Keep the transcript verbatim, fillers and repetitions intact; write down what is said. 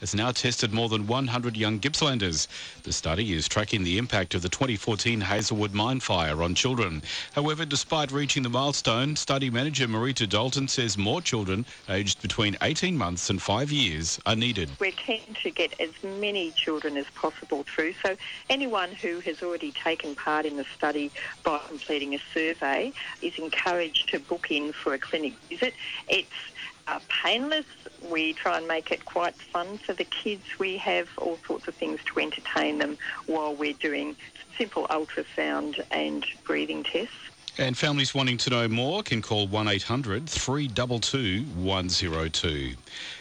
has now tested more than one hundred young Gippslanders. The study is tracking the impact of the twenty fourteen Hazelwood mine fire on children. However, despite reaching the milestone, study manager Marita Dalton says more children aged between eighteen months and five years are needed. We're keen to get as many children as possible through, so anyone who has already taken part in the study by completing a survey is encouraged to book in for a clinic visit. It's uh, painless. We try and make it quite fun for the kids. We have all sorts of things to entertain them while we're doing simple ultrasound and breathing tests. And families wanting to know more can call one eight hundred three two two one zero two.